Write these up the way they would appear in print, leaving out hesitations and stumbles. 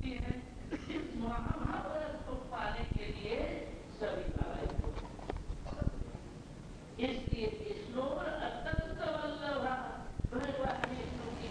होती है। इस महाभारत को पाने के लिए सभी लड़ाई इसलिए ईश्वर अत्यंत वल्लभा भगवान विष्णु की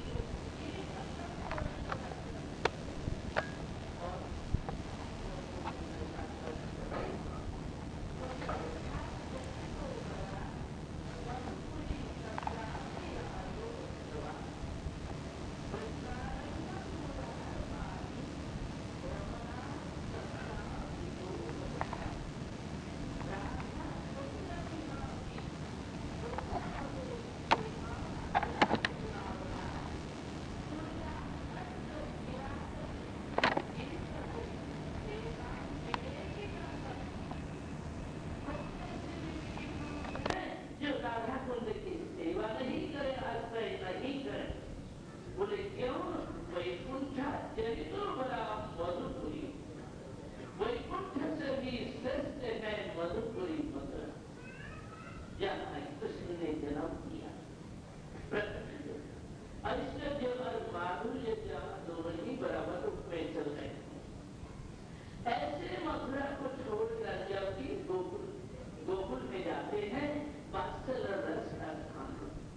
ऐसे मथुरा को छोड़कर जब भी गोकुल में जाते हैं वात्सल्य रस का स्थान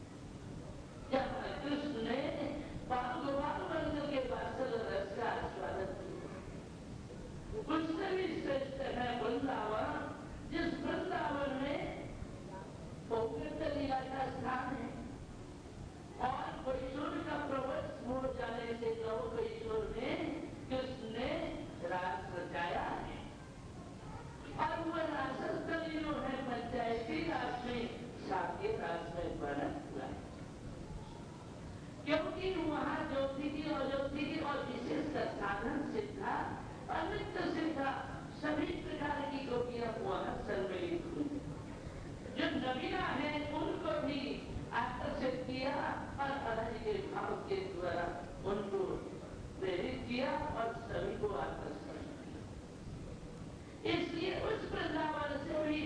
जहाँ कृष्ण ने भगवान बन के वात्सल्य रस का आस्वादन किया। उससे भी श्रेष्ठ है वृंदावन, जिस वृंदावन में पवित्र लीला का स्थान है और किशोर का प्रवच हो जाने से नव किशोर में कृष्ण ने रास रचाया है और वह रासस्थलीनो है पंचायती रास में शादी रास में वर्णन हुआ है, क्योंकि वहां ज्योति की अज्योति की और विशेष साधन सिद्धा अनित्य सिद्धा सभी प्रकार की गोपियां वहां सम्मिलित हुई। जो नवीना है उनको भी आकर्षित किया और अरज के भाव के द्वारा उनको प्रेरित किया और सभी को आकर्षण किया। इसलिए उस वृंदावन से भी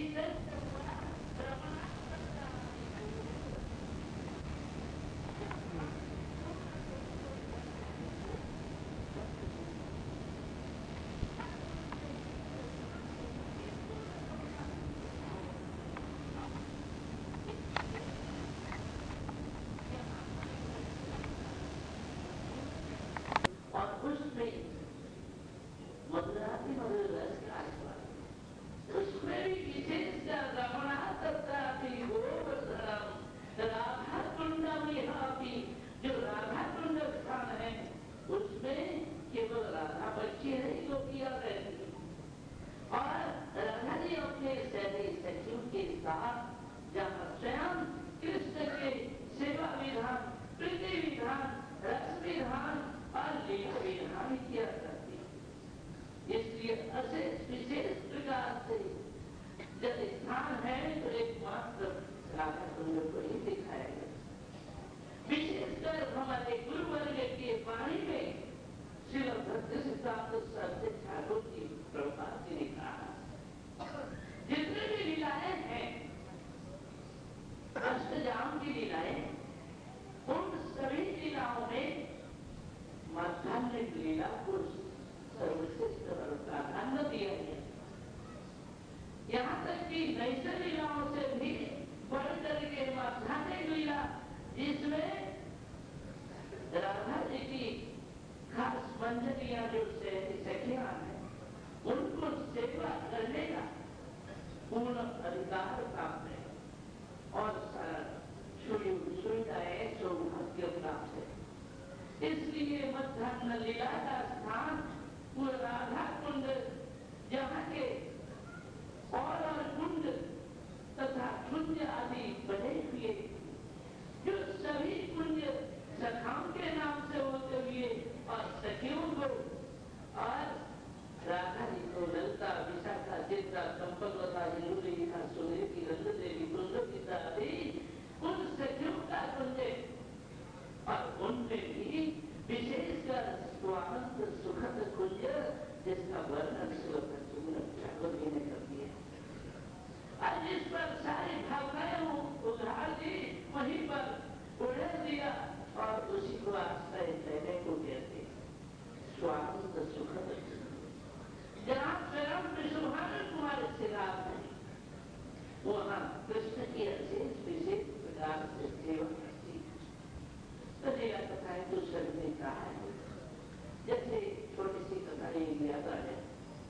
स्वानंद सुखद जहाँ स्वयं विश्वभानंद तुम्हारे सिराज है, वहाँ कृष्ण की अशेष विशेष प्रकार से सेवा करती है। तो ये कथाएं दूसरे ने कहा है, जैसे छोटी सी कथा एक याद आ जाए।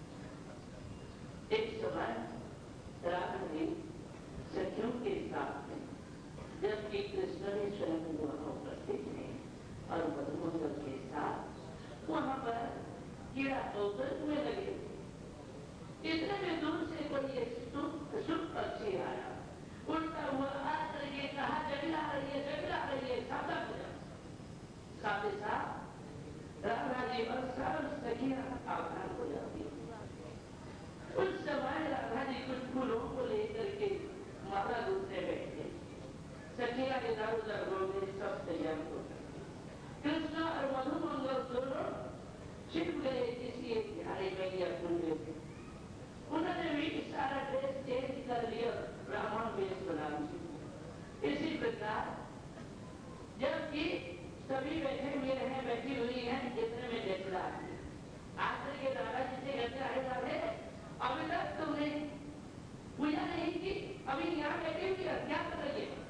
एक समय राधा जी सखियों के साथ में, जबकि कृष्ण ने स्वयं वहाँ उपस्थित है और मधुमंगल के साथ वहाँ पर कीड़ा कौतक में लगे थे। इतने में दूर से कोई एक शुभ पक्षी आया, उड़ता हुआ आकर के कहा जगला रही है, जगला रही है, साधा बजा। साथ ही साथ राधा जी और सब सखियां आभार हो जाती। उस समय राधा जी कुछ फूलों को लेकर के माला गूंथने बैठे, सखियां इधर उधर हो गए, सब तैयार हो गए। कृष्ण और मधुमंगल दोनों छिप गए किसी एक झाड़ी में या कुंड में। उन्होंने भी सारा ड्रेस चेंज कर लिया, ब्राह्मण वेश बना लिया। इसी प्रकार जबकि सभी बैठे हुए हैं, बैठी हुई हैं, इतने में जगला आकर के दादाजी से कहते हैं, राधे अभी तक तुमने पूजा नहीं की, अभी यहाँ बैठी हुई है, क्या कर रही है?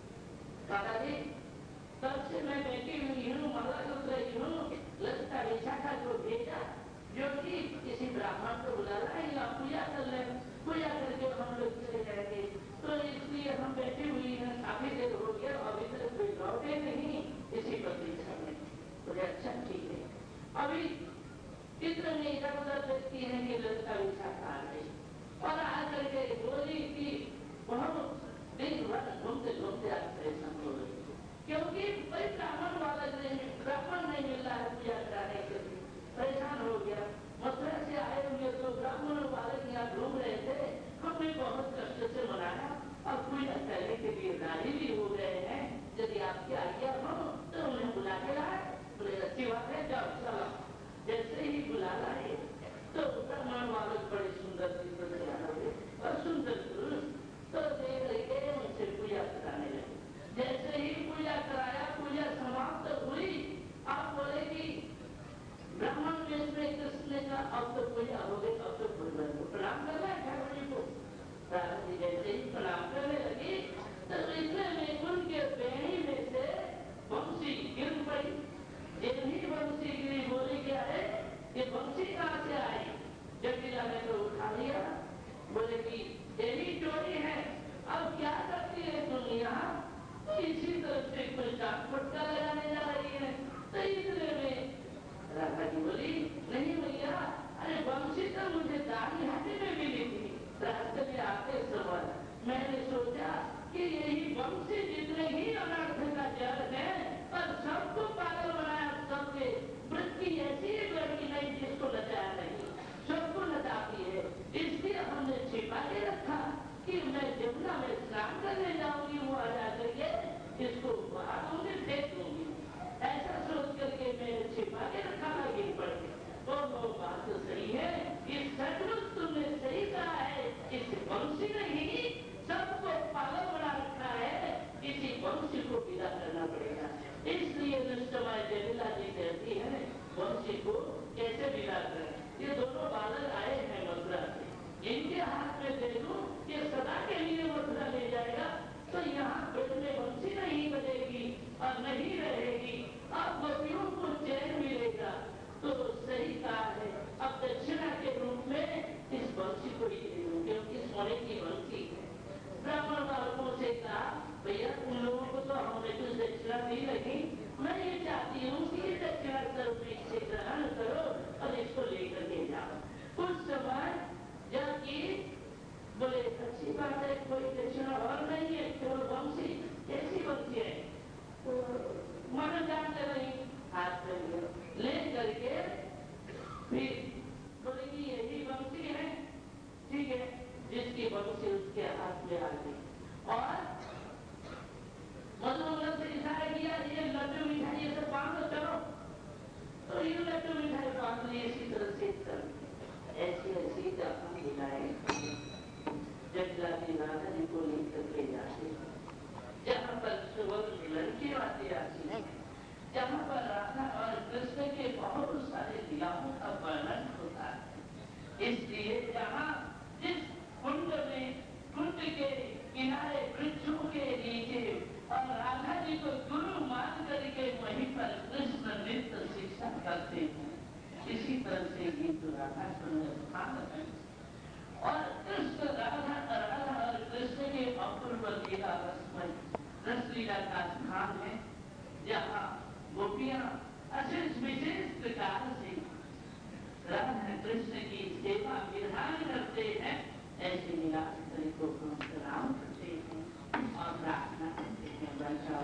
दादाजी तब से मैं बैठी हुई हूँ, माला कर रही हूँ, लड़का विशाखा को भेजा जो कि किसी ब्राह्मण को बुला रहा है, या पूजा कर ले, पूजा करके हम लोग चले जाएंगे, तो इसलिए हम बैठी हुई हैं, काफी देर हो गया, अभी तक कोई लौटे नहीं, इसी प्रतीक्षा में। तो अच्छा ठीक है, अभी इतने में इधर उधर देखती है कि लड़का विशाखा आ गई और आकर के बोली कि बहुत दिन भर घूमते घूमते आज परेशान हो गई, क्योंकि कोई ब्राह्मण नहीं मिल रहा है पूजा कराने के लिए, परेशान हो गया। मथुरा से आए हुए तो ब्राह्मण बालक यहाँ घूम रहे थे, हमने बहुत कष्ट से मनाया और पूजा करने के लिए राजी भी हो गए हैं, यदि आपकी आज्ञा हो तो उन्हें बुला के लाए। बोले अच्छी बात है, जाओ चलो। जैसे ही बुला लाए तो ब्राह्मण बालक बड़े सुंदर चित्र तैयार हुए और सुंदर पुरुष, तो देख करके उनसे पूजा कराने लगे। जैसे ही पूजा कराया, पूजा समाप्त हुई, आप बोले कि ब्राह्मण वेश में कृष्ण का अब तो पूजा हो गई, अब तो प्रणाम करना है ठाकुर जी को। राधा जी जैसे ही प्रणाम करने लगी तो इतने में उनके बेड़ी में से बंसी गिर पड़ी। जितनी बंसी गिरी, बोली क्या है, ये बंसी कहाँ से आई? जटिला ने तो उठा लिया, बोले कि यही चोरी है, अब क्या करती है तुम यहाँ? तो इसी तरह से कोई फटका लगाने जा रही है। तो इतने में राधा जी बोली, नहीं भैया, अरे बंसी तो मुझे दाढ़ी हाथी में मिली थी, रास्ते में आते समय मैंने सोचा कि यही बंसी जितने ही अनर्थ का जड़ है और सबको पागल बनाया, सबके वृत्ति ऐसी लड़की नहीं जिसको नचाया नहीं, सबको नचाती है, इसलिए हमने छिपा के रखा कि मैं जमुना में स्नान करने जाऊंगी, वो आ जाकर के इसको बाहर दूंगी, फेंक दूंगी। ऐसा सोच करके मैंने छिपा के रखा, गिर पड़ गया। वो बात तो सही है, ये सचमुच तुमने सही कहा है, इस वंशी ने ही सबको पागल बना रखा है, इसी वंशी को विदा करना पड़ेगा। इसलिए उस समय जटिला जी कहती है, वंशी को कैसे विदा करें? ये दोनों बालक आए हैं मथुरा से, इनके हाथ में दे दूं, ये सदा के लिए मथुरा ले जाएगा, तो यहाँ पेट में बंसी नहीं बजेगी और नहीं रहेगी, अब गोपियों को चैन मिलेगा। तो सही कहा है, अब दक्षिणा के रूप में इस बंसी को ही दे दूं, क्योंकि सोने की बंसी है। ब्राह्मण बालकों से कहा, भैया उन लोगों को तो हमने कुछ दक्षिणा दी नहीं, मैं ये चाहती हूँ कि ये दक्षिणा स्वरूप इसे ग्रहण करो और इसको लेकर के जाओ। उस समय जबकि बोले अच्छी बात है, कोई दक्षिणा और नहीं है, केवल वंशी, कैसी वंशी है? तो मन जानते नहीं, हाथ में ले करके फिर बोले कि यही वंशी है, ठीक है, जिसकी वंशी उसके हाथ में आ गई और मधुमंगल से इशारा किया, ये लड्डू मिठाई ये सब बांध दो, चलो। तो ये लड्डू मिठाई बांध ली, इसी तरह से ऐसी ऐसी हम दिलाए जटिला जी राधा जी को लेकर के जाते, जहाँ पर सुबह लड़की आती है, जहाँ पर राधा और कृष्ण के बहुत सारे करते हैं, इसी तरह से गीत राधा सुंदर स्थान है। और कृष्ण राधा और कृष्ण के अपूर्व लीला रसमय रसलीला का स्थान है, जहाँ गोपियां अशेष विशेष प्रकार से राधा कृष्ण की सेवा विधान करते हैं। ऐसे निराश को हम प्रणाम करते हैं और प्रार्थना करते हैं। बचाओ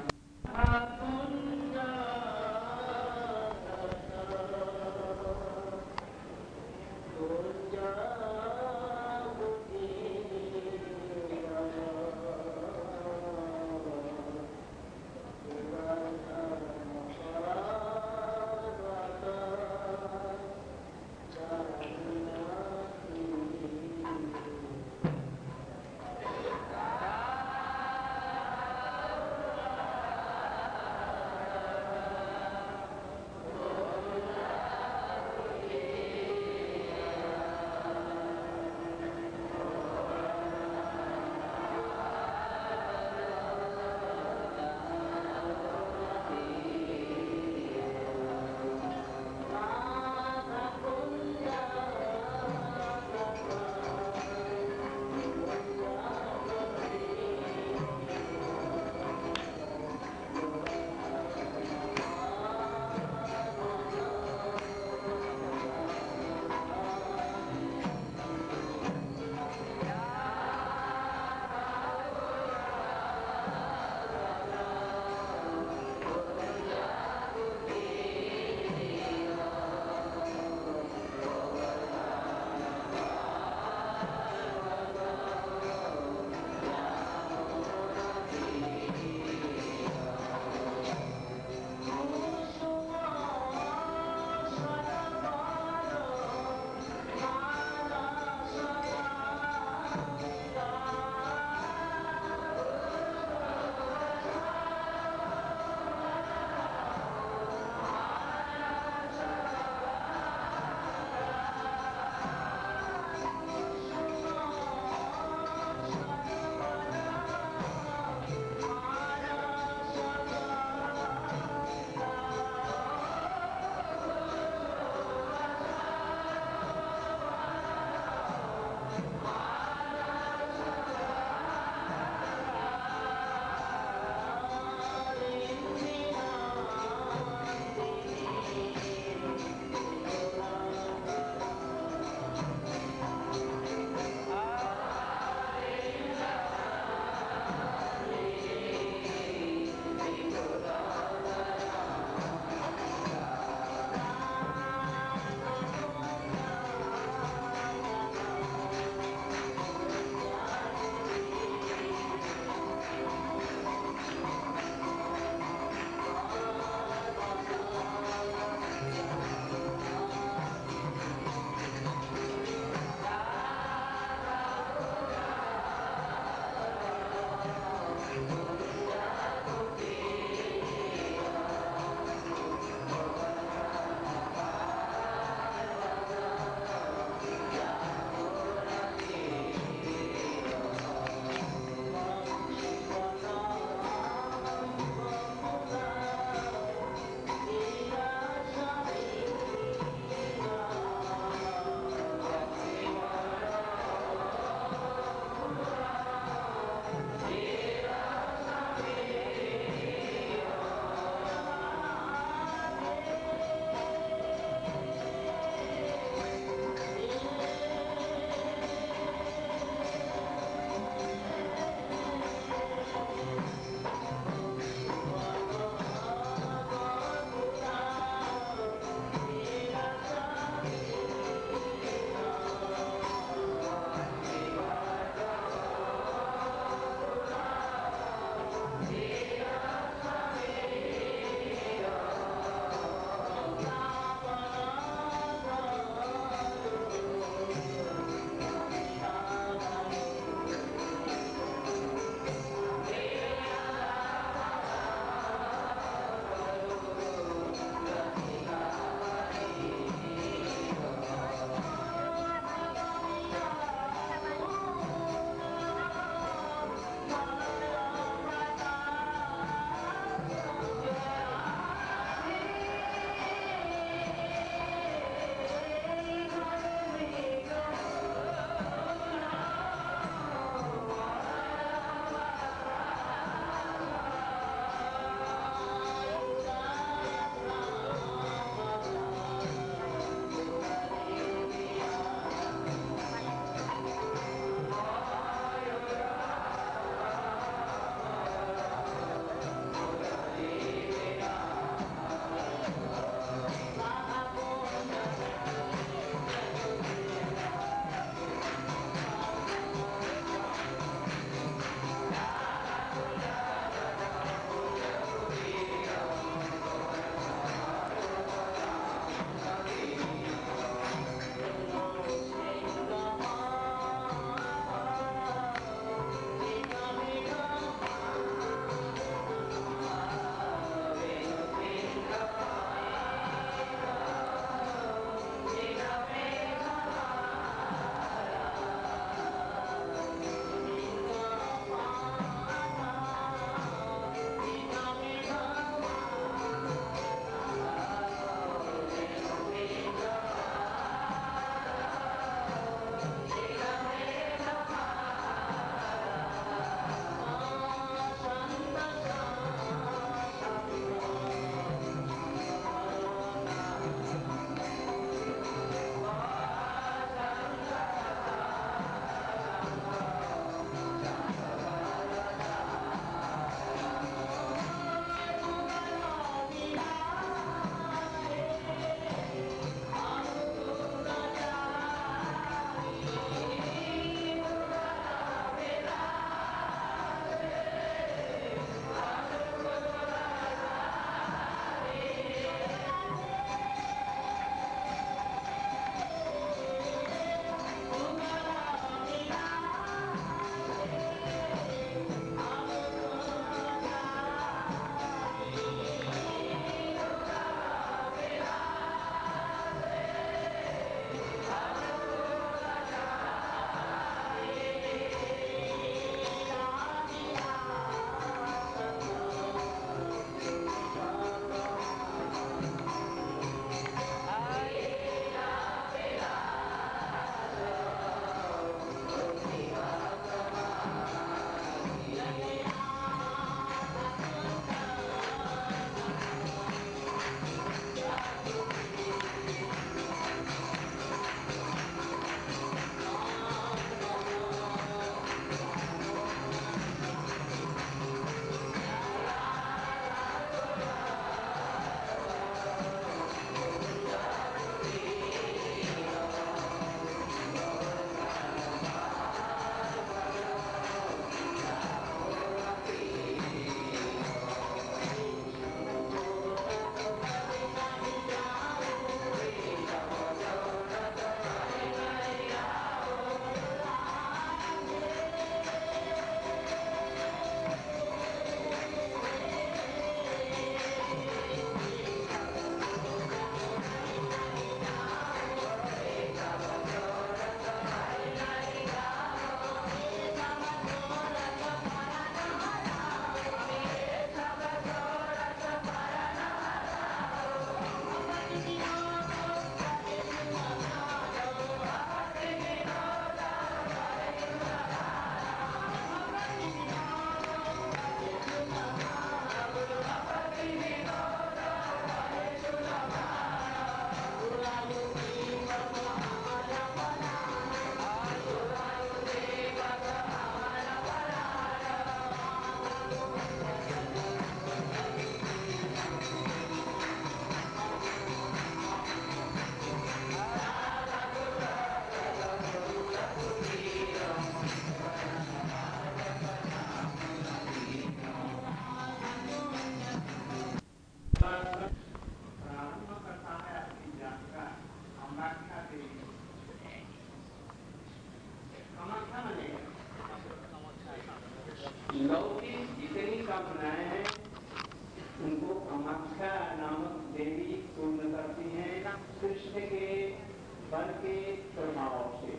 कामाख्या नामक देवी पूर्ण करती हैं कृष्ण के बल के प्रभाव से।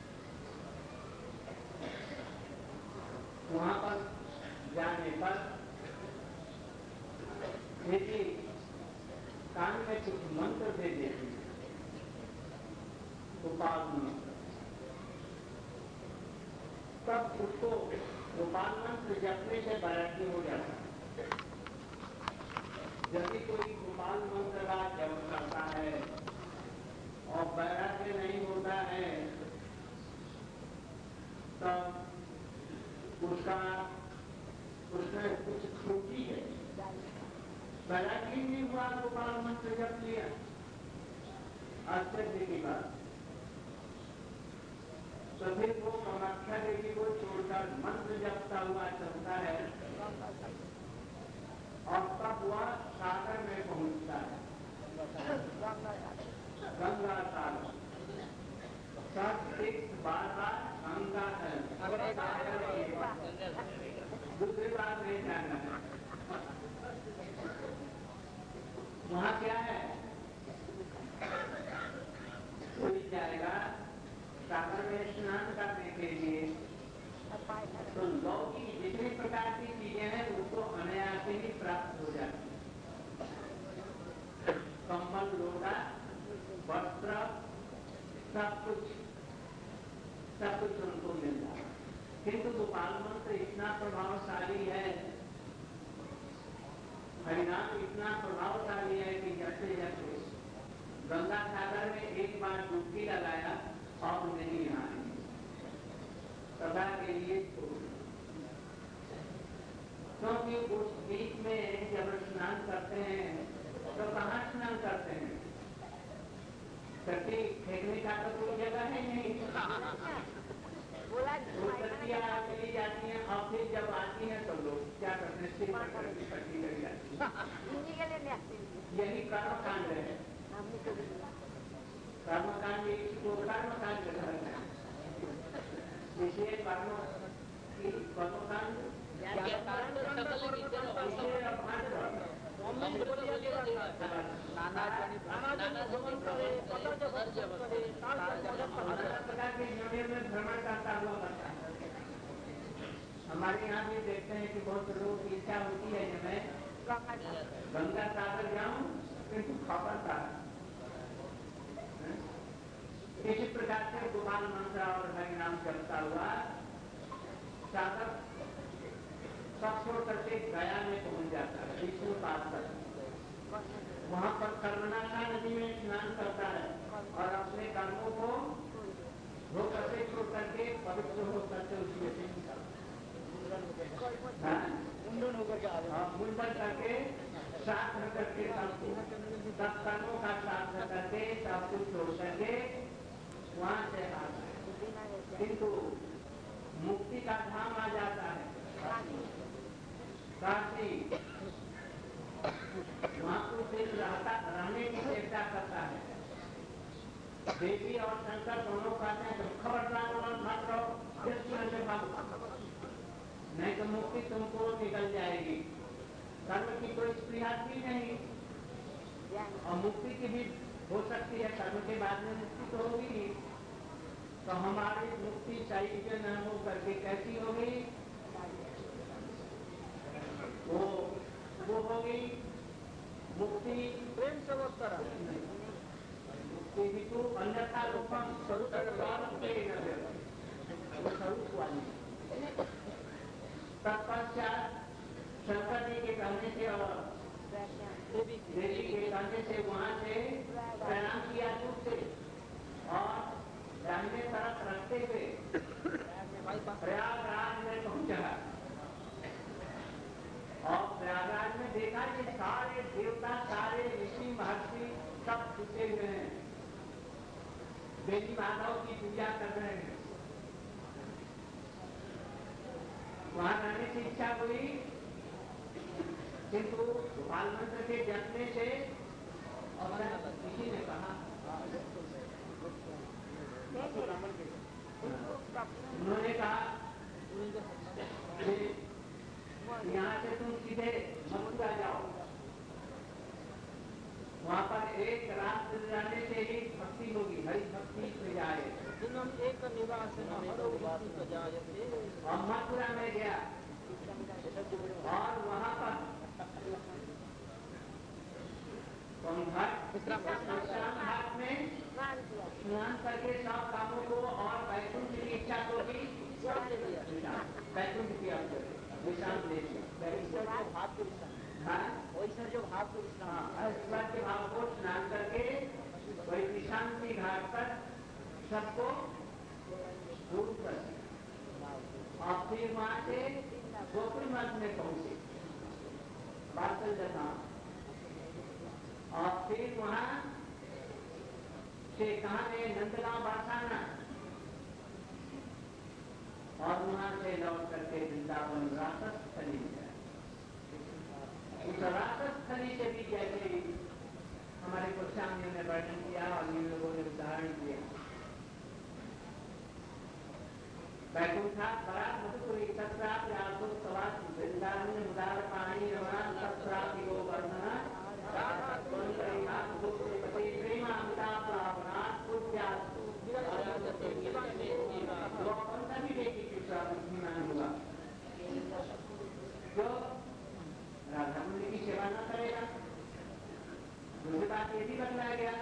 वहां पर जाने पर देवी कान में कुछ मंत्र दे देती है, गोपाल मंत्र। तब उसको गोपाल मंत्र जपने से वैराग्य हो जाता है। यदि कोई गोपाल मंत्र का जप करता है और वैराग्य नहीं होता है तब उसमें कुछ त्रुटि है। वैराग्य नहीं हुआ, गोपाल मंत्र जप लिया, आश्चर्य की बात। तो फिर वो कामाख्या देवी को छोड़कर मंत्र जपता हुआ चलता है और तब वह सागर में पहुंचता है, गंगा सागर। सब एक बार गंगा है, दूसरी बार नहीं जाना है। वहां क्या है, कोई जाएगा सागर में स्नान करने के लिए तो लौकिक जितनी प्रकार की चीजें हैं उसको अनायास ही प्राप्त हो जाती है। कंबल, लोटा, वस्त्र, सब कुछ उनको मिल रहा है। किंतु गोपाल मंत्र इतना प्रभावशाली है, हरिनाम इतना प्रभावशाली है कि जैसे जैसे गंगा सागर में एक बार डुबकी लगाया और नहीं आए सदा के लिए छोड़। क्योंकि उस बीच में जब स्नान करते हैं तो कहाँ स्नान करते हैं, टट्टी फेंकने का तो कोई जगह है नहीं। टट्टियाँ चली जाती हैं और फिर जब आती हैं तो लोग क्या करते हैं, सिर पर टट्टी लग जाती है। यही कर्मकांड है। कर्मकांड इसको कर्मकांड कहते हैं। इसलिए कर्मकांड भ्रमण करता हुआ करता है। हमारे यहाँ भी देखते हैं कि बहुत लोगों की इच्छा होती है कि मैं गंगा सागर जाऊं, किंतु खपरता है। इसी प्रकार से गोपाल मंत्र और हरिनाम जपता हुआ सागर सब छोड़ करके गया में पहुंच जाता है, विष्णु पास कर। वहां पर कर्मनाशा नदी में स्नान करता है और अपने कर्मों को धो करके छोड़ करके पवित्र हो करके उसमें से मुंडन करके साथ करके सब कर्मों का साथ करके सब कुछ छोड़ करके वहां से आता है। किंतु मुक्ति का धाम आ जाता है काशी। वहां कुछ दिन रहने की चेष्टा करता है। देवी और शंकर दोनों कहते हैं तो खबरदार मत रहो, से भागो, नहीं तो मुक्ति तुमको निकल जाएगी। कर्म की कोई स्पृहा भी नहीं और मुक्ति की भी हो सकती है, कर्म के बाद में मुक्ति तो होगी। तो हमारी मुक्ति चाहिए न हो करके कैसी होगी, वो होगी मुक्ति प्रेम सर्वोत्तर। मुक्ति भी तो अन्यथा रूपम स्वरूप वाली। तत्पश्चात शंकर जी के कहने से और देवी के कहने से वहां से प्रणाम किया दूर से और दाहिने तरफ रखते हुए प्रयागराज में पहुंचा और प्रयागराज में देखा कि सारे देवता, सारे ऋषि महर्षि सब छुटे हुए हैं, देवी माताओं की पूजा कर रहे हैं। वहां रहने की इच्छा हुई, किंतु गोपाल मंत्र के जपने से और किसी ने कहा, उन्होंने कहा यहाँ से तुम सीधे मथुरा जाओ, मिल जाने से ही भक्ति होगी, हरि भक्ति से जाए। एक निवास और मथुरा में गया और वहाँ पर विश्राम घाट में स्नान करके सब कामों को और वैकुंठ की इच्छा को भी वैकुंठ की विश्राम ले लिया। ईश्वर के भाव को स्नान करके वही विश्रांति घाट पर सबको दूर कर और फिर वहां से गोकुल मठ में पहुंचे बासल जगह, और फिर वहां से कहा गए नंदगांव बरसाना, और वहां से लौट करके वृंदावन रासस स्थली में गए। उस रासस स्थली से भी जैसे हमारे गोस्वामी ने वर्णन किया और इन लोगों ने उदाहरण दिया, वैकुंठात् परात् मधुपुरी तत्रापि आसुस्तवात् वृंदावन उदार पाणी रमणा तत्रापि गोवर्धना पति प्रेमामृताप्लावनात् पूज्यास्तु होगा जो राधा मुनि की सेवा न करेगा। दूसरी बात ये भी बतलाया गया,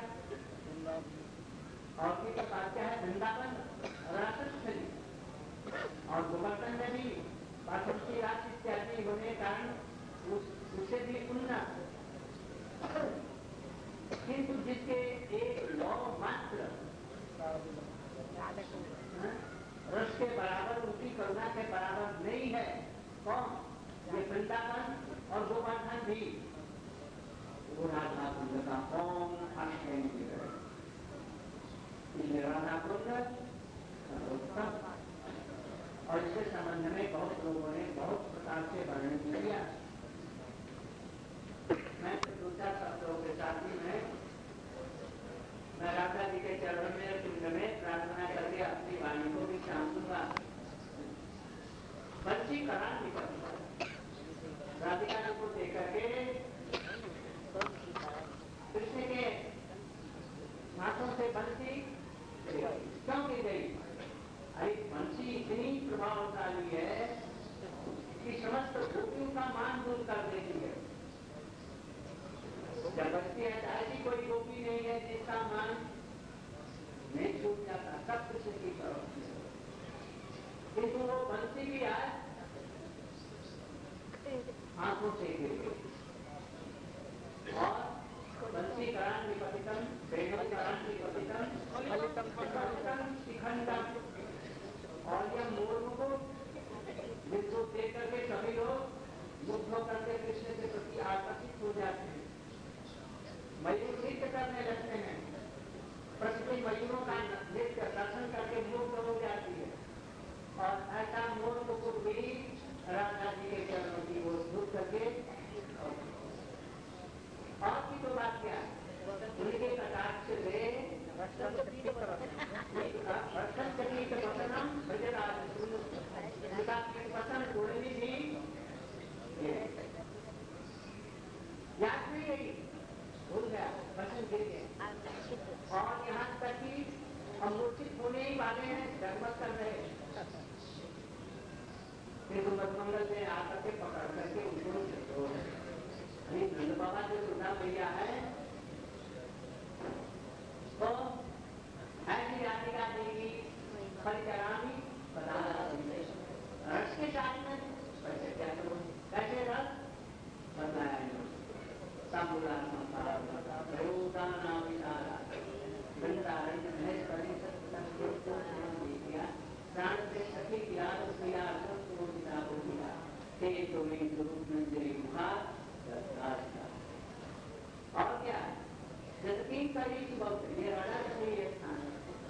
और की तो बात क्या है, वृंदावन रासस स्थली और गोवर्धन में भी पाठों रात इत्यादि होने के कारण उससे भी उन्नत, किंतु जिसके एक लौ मात्र रस के बराबर, उनकी करुणा के बराबर नहीं है। कौन? ये वृंदावन और गोवर्धन भी वो राधा कुंड का ओम इसलिए राधा कुंड सर्वोत्तम। और इसके संबंध में बहुत लोगों ने बहुत प्रकार से वर्णन किया। मैं दो चार शब्दों के साथ ही मैं राधा जी के चरण में कुंड में प्रार्थना करके अपनी वाणी को भी शाम दूंगा। बंसी करान निकल राधिका जी को देकर के कृष्ण के हाथों से बंसी क्यों की गई? अरे बंसी इतनी प्रभावशाली है कि समस्त गोपियों का मान दूर कर देती है। जब बचती है ऐसी कोई गोपी नहीं है जिसका मान नहीं छूट जाता, सब कृष्ण की तरफ। किंतु वो बंसी भी आज आंखों से गिर गई और बंसी करान विपतितम वेणु करान विपतितम शिखंडम, और यह मोर को जिसको देख करके सभी लोग मुग्ध होकर के कृष्ण के प्रति आकर्षित हो जाते हैं। मयूर नृत्य करने लगते हैं, प्रकृति मयूरों का नृत्य दर्शन करके मुग्ध हो जाती है। और ऐसा मोर को भी राधा जी के चरणों की ओर झुक करके, और की तो बात क्या है, उनके कटाक्ष से पसंद उड़नी भी याद नहीं गई, भूल गया, पसंद गिर गए। और यहाँ तक कि अमूर्छित होने ही वाले हैं, जगमग कर रहे हैं। फिर मंगल में आकर के पकड़ करके उनको नंद बाबा जो दुर्गा मैया है तो ऐसी राधिका देवी परिचरामी रस के साथ में कैसे रस बताया और क्या जबकि कड़ी ये राजा कभी स्थान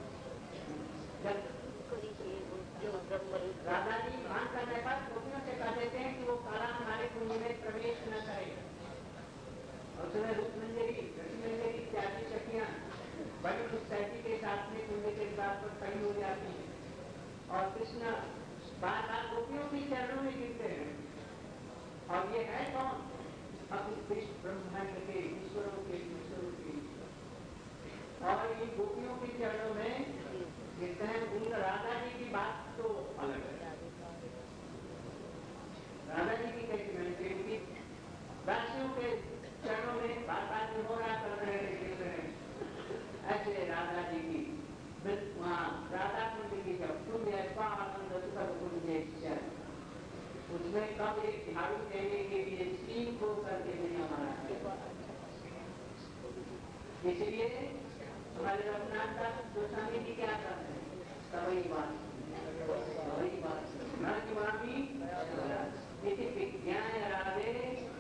राधा जी भान करने पर गोपियों से कह देते हैं कि वो काला हमारे कुंड में प्रवेश न करे। और उसमें रूप मंजरी कृष्ण मंजरी इत्यादि शक्तियां बड़ी उत्साही के साथ में कुंड के द्वार पर खड़ी हो जाती है और कृष्ण बार बार गोपियों के चरणों में गिरते हैं। और ये है कौन? अब ब्रह्मांड के ईश्वरों के उसमें कब एक झाड़ू देने के लिए स्टीम को करके देना हमारा, इसलिए हमारे रघुनाथ दास गोस्वामी जी क्या करते हैं, सभी बात न कि मामी इति विज्ञान राधे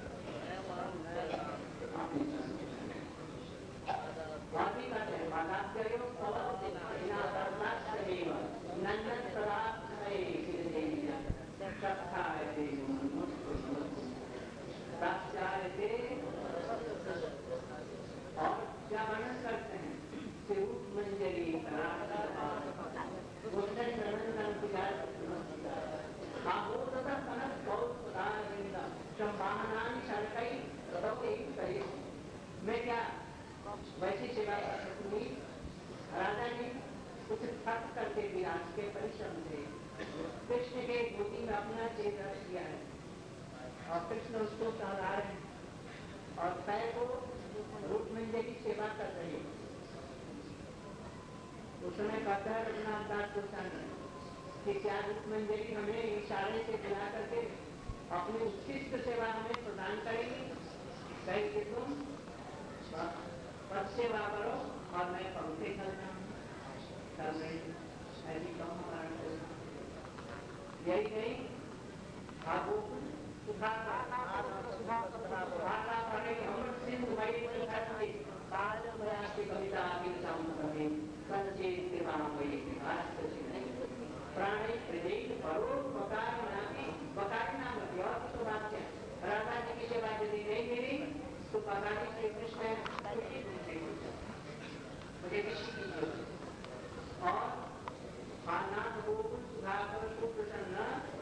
बाकी कहते हैं बालात्कर्यो नंदन सदा और क्या वर्णन करते हैं, सिरूप मंजरी मैं क्या वैसी सेवा करूंगी। राजा जी कुछ थक करके विराज के परिश्रम से कृष्ण के गोदी में अपना चेत रख दिया है और कृष्ण उसको सहला रहे हैं और पैर को रूप मंजरी की सेवा कर रहे हैं। उस समय कहता है रघुनाथ दास गोस्वामी कि क्या रूप मंजरी हमें इशारे से बुला करके अपनी उत्कृष्ट सेवा हमें प्रदान करेगी, कहेगी तुम पद सेवा करो और मैं पंक्ति कर रही ऐसी कम यही नहीं आपको राधा जी की सेवा यदि नहीं मिली तो भगवान श्री कृष्ण मुझे किसी की और आनंद गोकुल सुधाकर सुप्रसन्न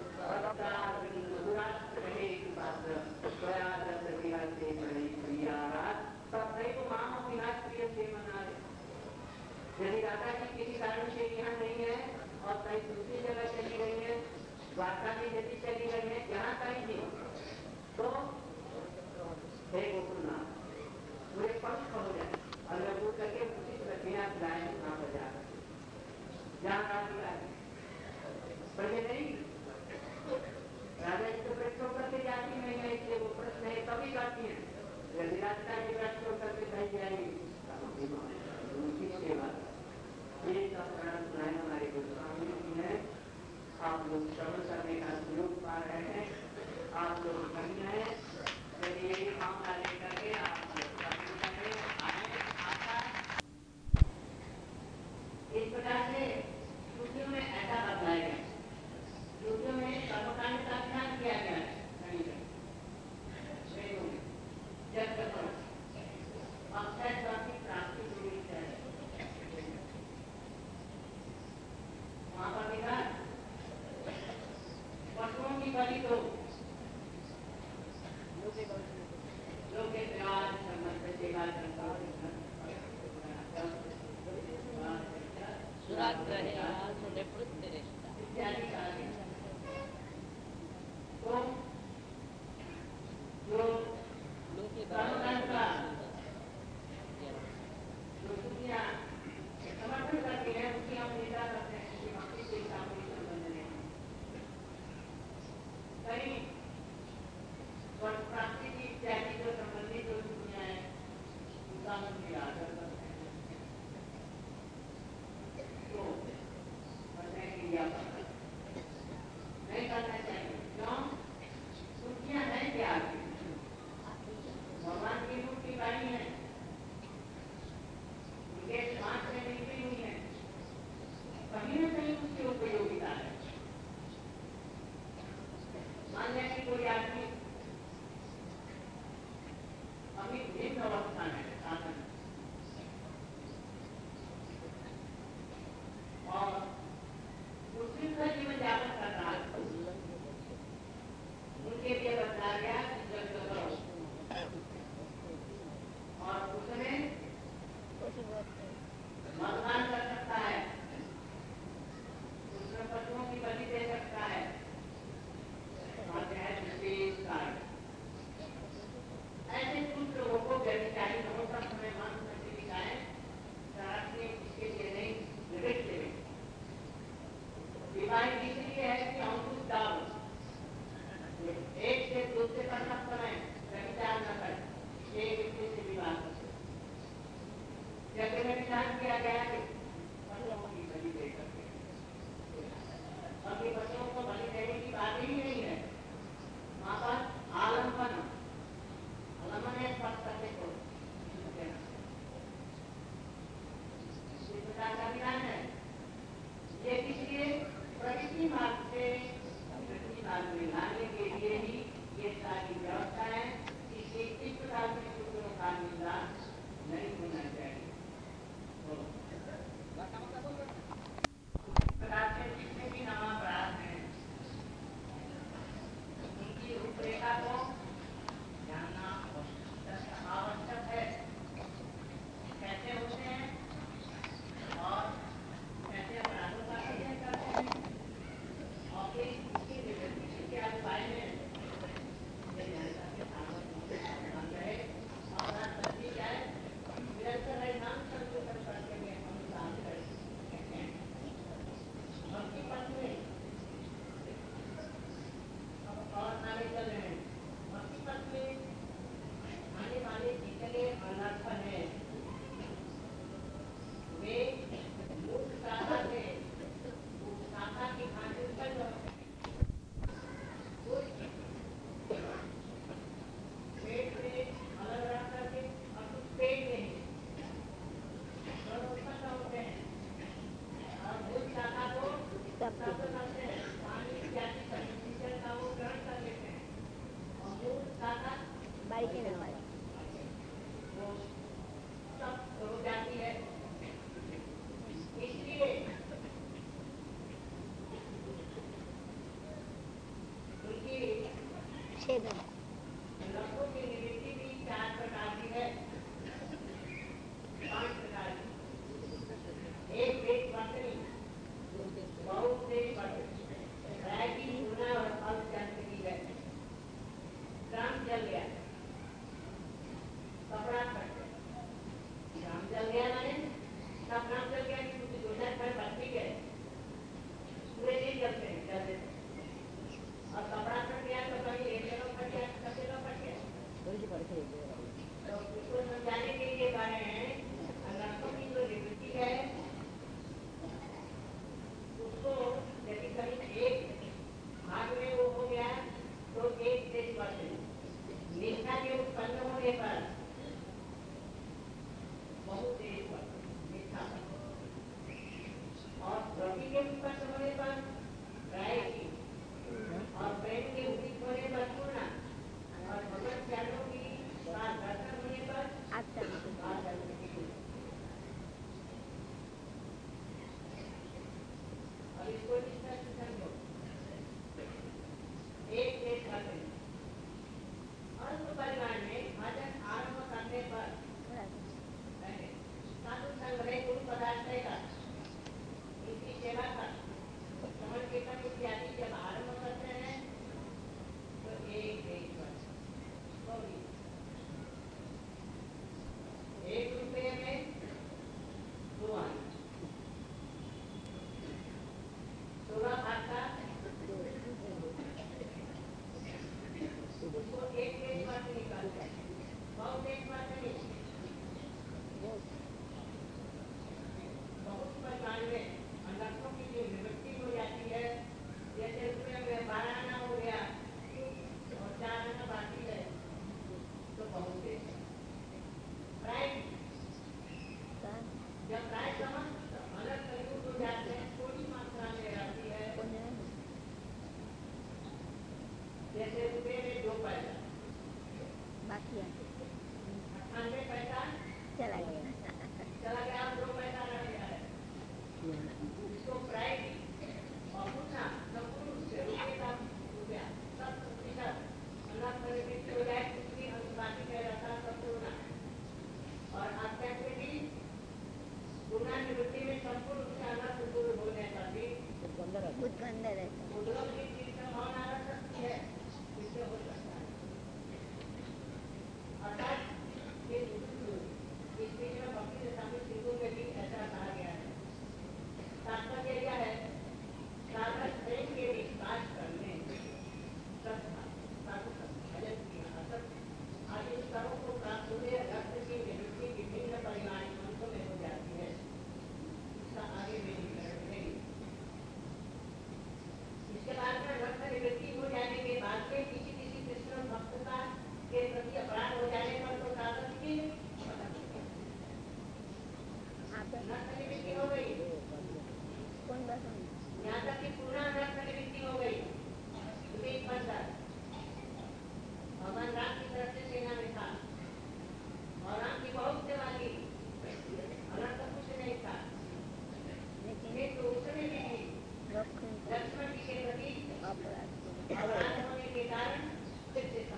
यदि राधा जी किसी कारण से यहाँ नहीं है और कहीं दूसरी जगह चली गई है, द्वारका में यदि चली गई है, यहाँ कहीं नहीं, तो हे गोकुलनाथ मुझे पंच हो जाए और मैं बोल करके उचित रखिया गाय वहां पर जाकर जहाँ राधिका पर ये नहीं राजा जी तो व्रत छोड़ करके जाती नहीं है, इसलिए वो प्रश्न है तभी जाती है। यदि राधिका जी व्रत छोड़ करके कहीं जाएंगी उनकी सेवा ये सब सुनाए हमारे गोस्वामी जी हैं। आप लोग श्रवण करने का सुयोग पा रहे हैं, आप लोग धन्य हैं। यदि यही मामला लेकर के आप इस प्रकार से श्रुतियों में ऐसा बतलाया गया, श्रुतियों में कर्मकांड का ध्यान किया गया है। जब अक्षय की प्राप्ति हुई है वहां पर देखा पशुओं की बलि तो लोग के त्योहार संबंध सेवा इत्यादि तो जो कर्मकांड का जो दुनिया समर्थन करती है उसकी हम निंदा करते हैं कि भक्ति से सामने संबंध नहीं। कहीं स्वर्ग प्राप्ति की इत्यादि जो संबंधित जो दुनिया है उसका हम निरादर करते हैं। तो क्रिया नहीं करना चाहिए। क्यों? दुनिया है क्या? भगवान की रूप की वाणी है, उनके श्वास में निकली हुई है, कहीं न कहीं उसकी उपयोगिता है। मान लिया कि कोई आदमी अभी निम्न अवस्था में साधन और उसका जीवन यापन कर रहा है, उनके लिए बताया गया कि जब करो और उसमें मतदान कर सकता है, उसमें पशुओं की बलि दे सकता है और ऐसे कुछ लोगों को व्यभिचारी दोष सब हो जाती है। इसलिए उनकी लक्ष्यों की निवृत्ति भी 4 प्रकार की है, 5 प्रकार की। एक देश वर्तनी, बहुत देश वर्तनी, रायकी गुना और फल जंत की है। काम चल गया, कपड़ा फट गया, काम चल गया माने सब काम चल गया कि कुछ 2-4 घर बच गए, पूरे दिन चलते हैं चलते हैं। और कपड़ा फट गया तो कहीं एक जगह फट गया, सब जगह फट गया। तो उसको समझाने के लिए कह रहे हैं अनर्थों की जो निवृत्ति है उसको यदि कहीं एक भाग में वो हो गया तो एक देश वर्तनी। निष्ठा के उत्पन्न होने पर बहुत देश वर्तनी निष्ठा, और द्रव्य के उत्पन्न होने पर राय की, और प्रेम के उदित होने पर पूर्णा, और भगवत ज्ञानों की बात दर्शन होने पर और इसको निष्ठा से समझो। एक देश वर्तनी अल्प परिवार में भजन आरंभ करने पर साधु संग में गुरु पदार्थ का इनकी सेवा का श्रवण कीर्तन इत्यादि जब आरंभ करते हैं तो एक देश वर्तनी, 1 रुपये में 2 आने, 16 भाग का उसको एक देश वर्तनी निकालते हैं। बहुत देश वर्तनी बहुत परिवार में अनर्थों की जो निवृत्ति हो जाती है, जैसे रुपये में 12 आना हो गया और 4 आना बाकी है तो बहुत देश प्राय जब प्राय समस्त अलग तरीकों हो जाते हैं, थोड़ी मात्रा में रहती है। जैसे रुपये में 2 पैसा बाकी 98 पैसा चला गया और 2 पैसा रह गया है। इसको प्राय और पूछना संपूर्ण से रुपया 7% अलग तरीके हो जाए, उसकी अनुपातिक रहता संपूर्ण, और आध्यात्मिक गुना निवृत्ति में संपूर्ण रूप से अलग दूर होने पर भी उद्गंध रहता उद्गम की चीज का भावना रह सकती है, इससे हो सकता है। अर्थात ये इस बीच में भक्ति से शामिल सिद्धों में भी ऐसा कहा गया है। तात्पर्य क्या है? साधक प्रेम के विश्वास करने भजन किया आदि स्तरों को प्राप्त हुए रक्त की निवृत्ति विभिन्न परिवार मंत्रों में हो जाती है। इसका आगे में विवरण नहीं। इसके बाद में रक्त निवृत्ति हो जाने के बाद में किसी कृष्ण भक्तता के प्रति अपराध हो जाने पर तो साधक की रक्त निवृत्ति हो गई, कौन बात यहाँ तक कि पूर्ण रक्त निवृत्ति हो गई। भगवान राम की तरफ से सेना में था और राम की बहुत सेवा की, अनर्थ कुछ नहीं था, लेकिन तो उसने भी लक्ष्मण जी के प्रति अपराध होने के कारण फिर से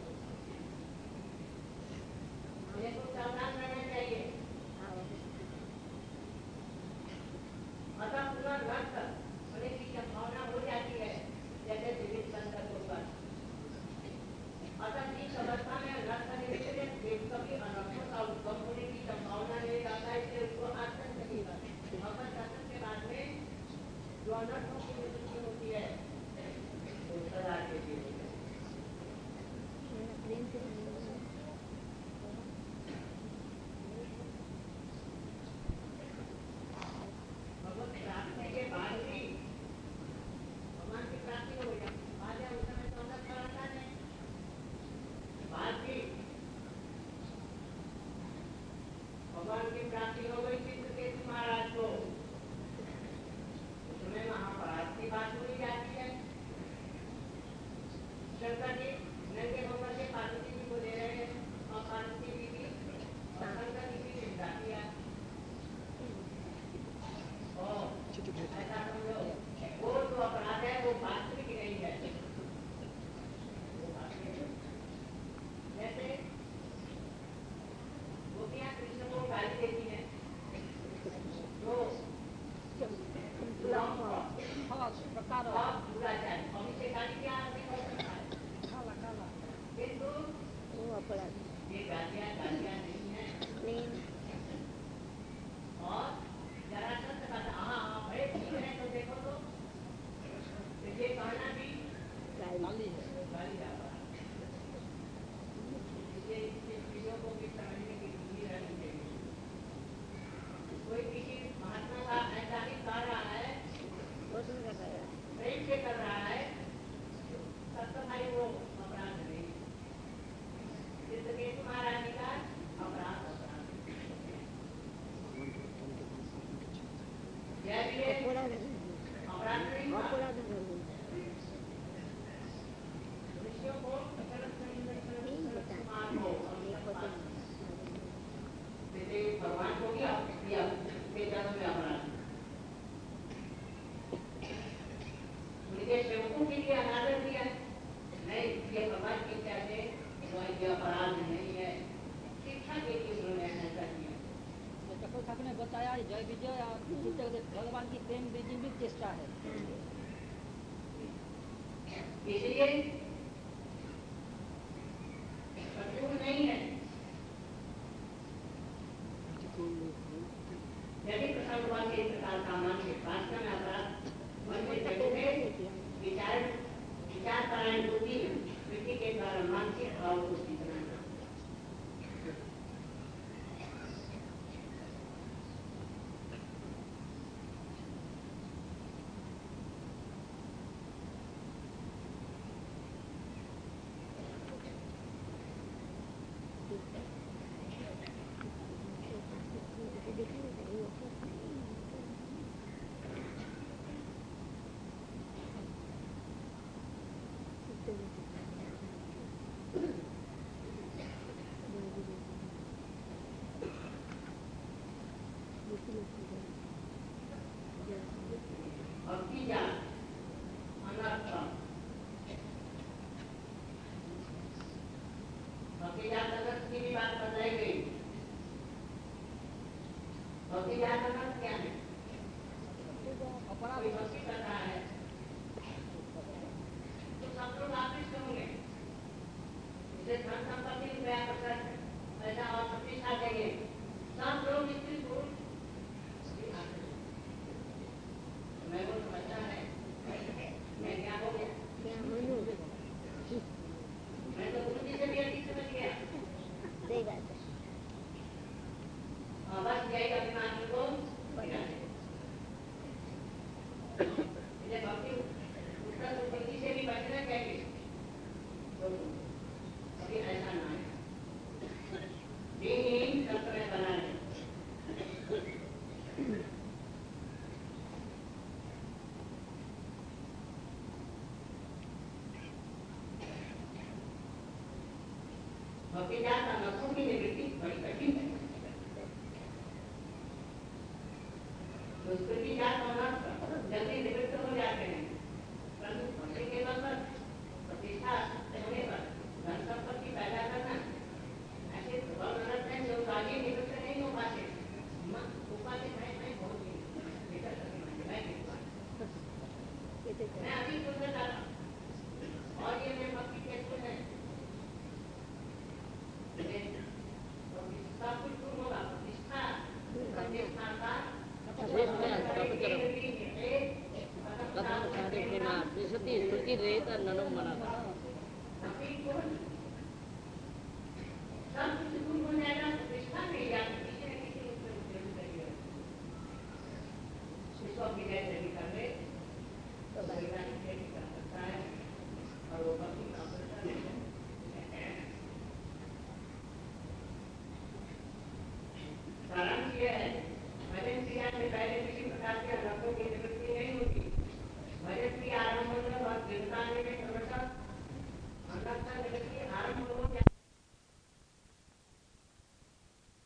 हमें तो सावधान रहना चाहिए। अतः पुनर्भक्त होने की संभावना हो जाती है, जैसे विविध संदर्भों पर। अतः इस अवस्था में रक्त निवृत्ति में कभी अनर्थों का उद्गम होने की संभावना नहीं रहता, इसलिए उसको आसन नहीं करते। भगवत दर्शन के बाद में जो अनर्थों की निवृत्ति होती है वो सदा के लिए भगवत प्राप्ति के बाद भी भगवान की प्राप्ति हो जाए, बाद उस समय तो अलग कराता नहीं, बाद भी भगवान की प्राप्ति हो गई चित्रकेतु महाराज को, उसमें महाभारत की बात हुई जाती है। शंकर जी नंगे होकर के पार्वती जी को ले रहे हैं और पार्वती जी भी हमारी जय विजय और भगवान की प्रेम भी चेष्टा है। इसलिए नहीं है। यदि प्रसन्न हुआ के प्रकार का मानसिक वास्तव में अपराध मन में जगते विचार परायण बुद्धि वृत्ति के द्वारा मानसिक भाव को बनाना। क्या है? कोई भक्ति कर रहा है तो सब लोग आकृष्ट होंगे, इसे धन संपत्ति रुपया पैसा और प्रतिष्ठा देंगे, सब लोग स्त्री पुरुष मैं वो समझता है मैं क्या हो गया, मैं तो गुरु जी से भी अधिक समझ गया। बस यही अभिमानी को भक्ति उत्तर बुद्धि से भी बचना चाहिए, तो कभी ऐसा ना है दीन कल्पना बनाए। भक्ति जाता नशों की निवृत्ति बड़ी कठिन है। दुष्कृति जात होना जल्दी निवृत्त हो जाते हैं, परंतु भक्ति के बल पर प्रतिष्ठा होने पर धन संपत्ति पैदा करना ऐसे प्रबल नरक है जो आगे निवृत्त नहीं हो पाते। मैं अभी सुनना चाहता हूँ और ये मैं भक्ति कैसे है सब कुछ दूर होगा, प्रतिष्ठा स्मृति रहित नरम बना सब कुछ दूर हो जाएगा, प्रतिष्ठा नहीं जाती किसी न किसी उसमें जरूर करिए इसको अपनी जैसे भी कर ले तो वैज्ञानिक भी कर सकता है और वो भक्ति का सारांश यह है भजन क्रिया से पहले किसी प्रकार के अनर्थों की निवृत्ति नहीं होती। भजन क्रिया आरंभ और गिरता में क्रमशः अनर्थ